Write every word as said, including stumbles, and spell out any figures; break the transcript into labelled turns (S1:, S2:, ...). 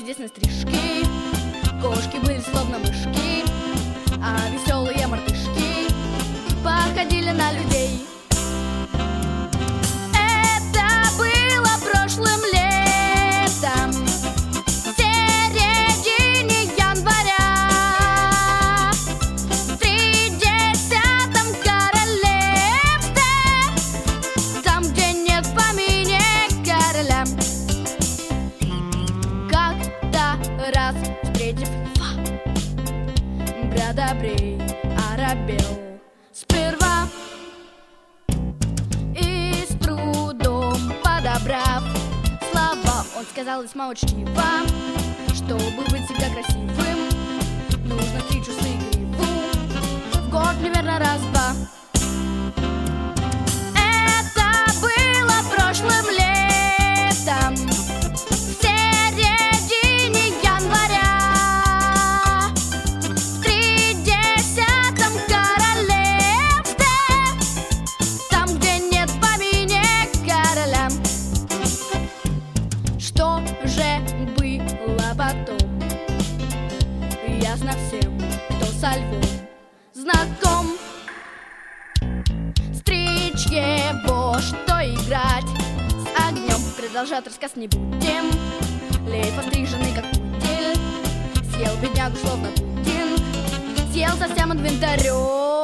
S1: чудесной стрижки. Кошки были словно мышки, а веселые мартышки походили на людей. Это было прошлым летом, в середине января, в тридесятом королевстве, там, где нет в помине короля. Как-то раз, встретив льва, брат добрей оробел сперва и с трудом подобрав слова, он сказал весьма учтиво: чтобы быть всегда красивым, нужно стричь усы и гриву в год примерно раз-два. Это было прошлым летом, в середине января, в тридесятом королевстве, там, где нет в помине короля. Что же было потом, ясно всем, кто со львом знаком. Стричь его, что играть с огнем, продолжать рассказ не будем. Лев, постриженный как пудель, съел беднягу словно пудинг, съел совсем инвентарем.